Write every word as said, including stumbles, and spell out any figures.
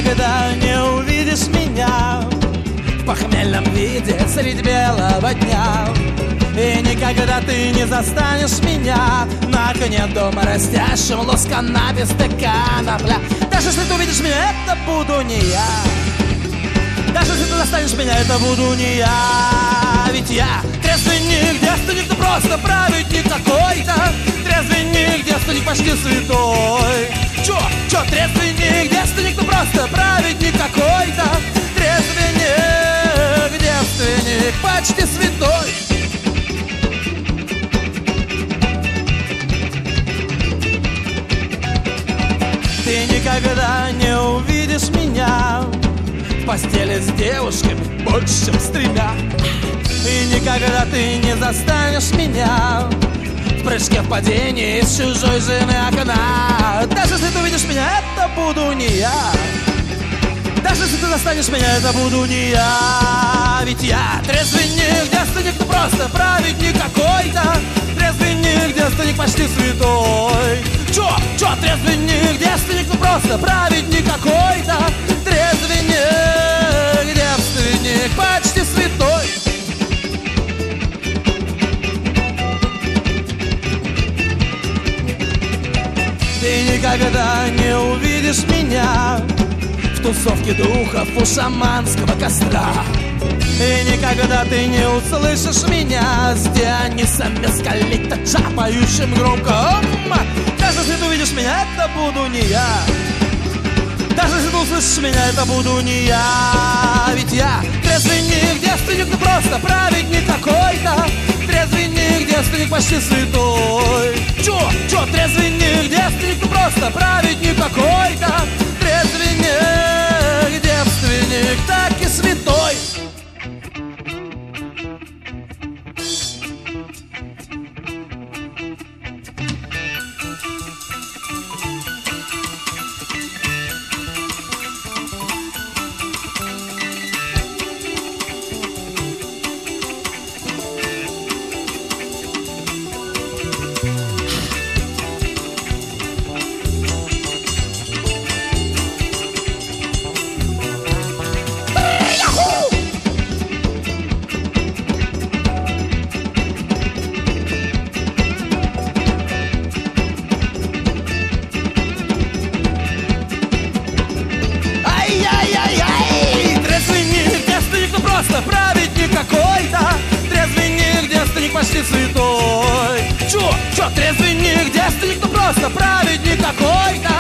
никогда не увидишь меня в похмельном виде средь белого дня. И никогда ты не застанешь меня на окне дома, растящим лосканабистый конопля. Даже если ты увидишь меня, это буду не я. Даже если ты застанешь меня, это буду не я. Ведь я трезвенник, девственник, ты просто праведник какой-то. Трезвенник, девственник, почти святой. Чё, чё, трезвенник, девственник, ты просто праведник какой-то. Трезвенник, девственник, почти святой. Ты никогда не увидишь меня в постели с девушками больше, чем с тремя. И никогда ты не застанешь меня в прыжке в падении с чужой жены окна. Даже если ты увидишь меня, это буду не я. Даже если ты застанешь меня, это буду не я. Ведь я трезвенник, девственник, ты просто праведник какой-то. Трезвенник, девственник, почти святой. Чё, чё, трезвенник, девственник, ну просто праведник какой-то. Трезвенник, девственник, почти святой. Ты никогда не увидишь меня в тусовке духов у шаманского костра. И никогда ты не услышишь меня с Дионисом Мескалитача, поющим громко. Даже если ты увидишь меня, это буду не я. Даже если ты услышишь меня, это буду не я. Ведь я трезвенник, девственник, ну просто праведник какой-то. Трезвенник, девственник, почти святой. Чё, чё, трезвенник, девственник, ну просто праведник какой-то. Трезвенник, девственник, так и святой. Праведник какой-то, трезвенник, девственник, почти святой. Чё, чё, трезвенник, девственник, ну просто праведник какой-то.